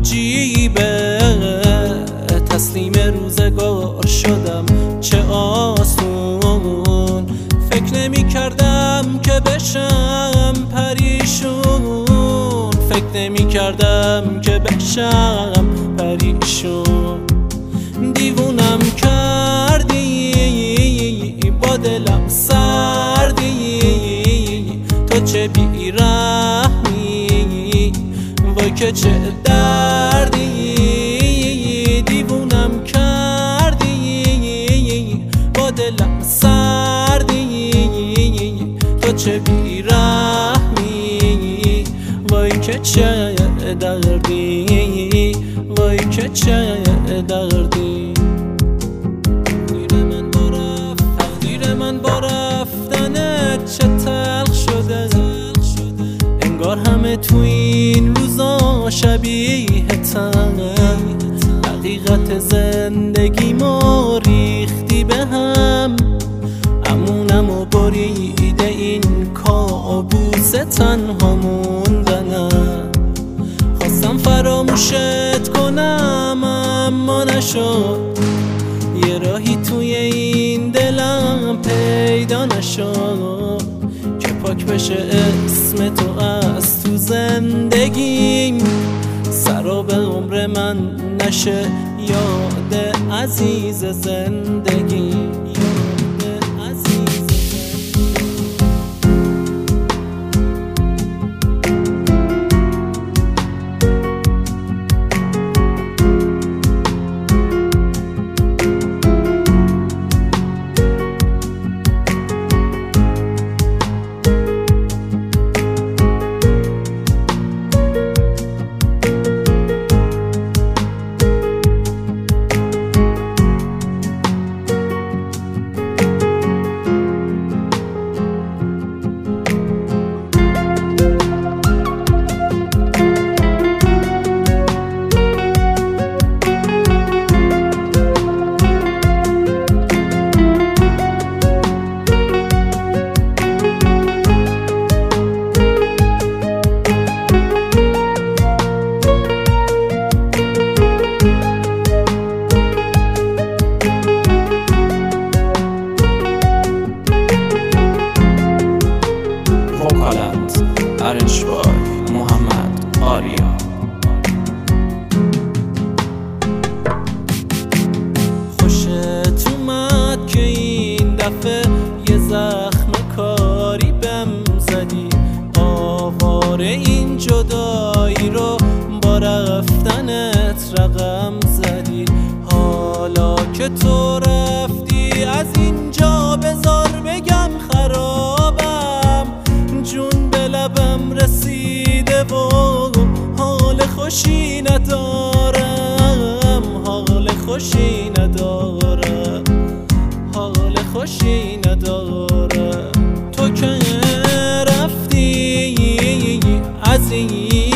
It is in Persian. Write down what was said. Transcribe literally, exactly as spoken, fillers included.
عجیبه، تسلیم روزگار شدم چه آسون. فکر نمی کردم که بشم پریشون، فکر نمی کردم که بشم پریشون. دیوونم کردی با دلم سردی، تو چه بیرحمی وای که چه دردی. دیوونم کردی با دلم سردی، تو چه بیرحمی وای که چه دردی، وای که چه دردی. تقدیر من با رفت، تقدیر من با رفتنت چه تلخ شده. انگار همه تو این روزا شبیه تن، حقیقت زندگی ما ریختی به هم. امونم و بریده این کابوس تنها موندنم. خواستم فراموشت کنم اما نشد، یه راهی توی این دلم پیدا نشد که پاک بشه اسم تو از تو زندگیم. سراب عمر من نشه یاد عزیز زندگی، یاد عزیز ارنشبای محمد آریا. خوشت اومد که این دفعه یه زخم کاری بهم زدی. آواره این جدایی رو با رفتنت رقم زدی. حالا که تو رفتی از اینجا بذار بگم خرابم، جون به لبم رسیده و حال خوشی ندارم، حال خوشی ندارم، حال خوشی ندارم. تو که رفتی عزیز